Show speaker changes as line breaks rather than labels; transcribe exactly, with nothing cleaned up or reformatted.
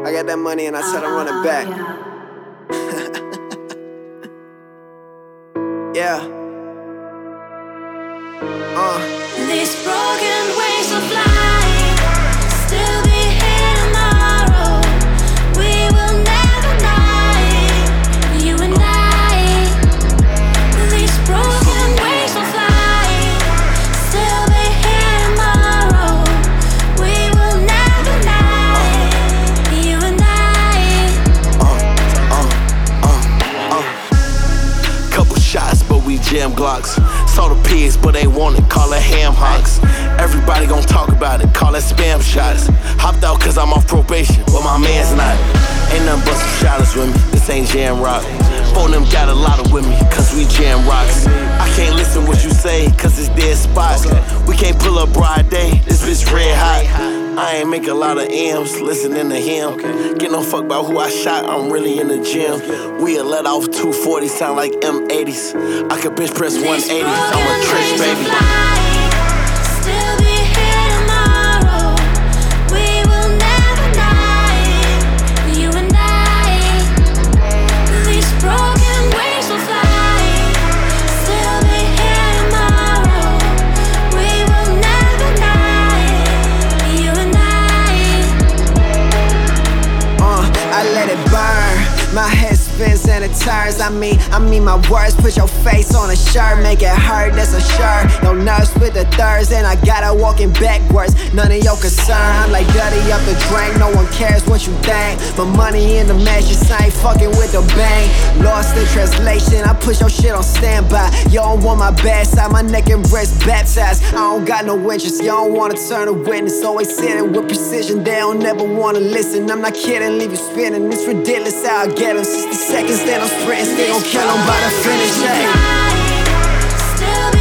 I got that money and I said I'm running back. Yeah. Uh.
These broken wings will fly, still be here tomorrow. We will never die, you and I. These broken wings will fly, still be here tomorrow. We will never die, you and I.
Uh, uh, uh, uh. Couple shots, but we jam Glocks. Saw the pigs, but they want it, call it ham hocks. Everybody gon' talk about it, call it spam shots. Hopped out cause I'm off probation, but my man's not. Ain't nothing but some shotters with me, this ain't jam rock. Four of them got a lot of with me, cause we jam rocks. I can't listen what you say, cause it's dead spots. We can't pull up broad day, this bitch red hot. I ain't make a lot of M's, listening to him. Get no fuck about who I shot, I'm really in the gym. We'll let off two forty, sound like M eighties. I could bench press one eighty, I'm a trick baby.
Still be here tomorrow. We will never die, you and I. These broken wings will fly. Still be here tomorrow. We will never die, you and I.
Uh, I let it burn. My head spins and it turns. I mean, I mean my words. Put your face on a shirt, make it hurt. That's a shirt. No nerves with the thirds, and I gotta walking backwards. None of your concern. I'm like dirty up the drain. No one cares what you think. But money in the match, just ain't fucking with the bang. Lost in translation. I push your shit on standby. You don't want my bad side. My neck and wrist baptized. I don't got no interest. You don't wanna turn a witness. Always sitting with precision. They don't never wanna listen. I'm not kidding. Leave you spinning. It's ridiculous how I get. Get him sixty seconds, then I'm sprinting. Still gon' kill him by the finish line.
Still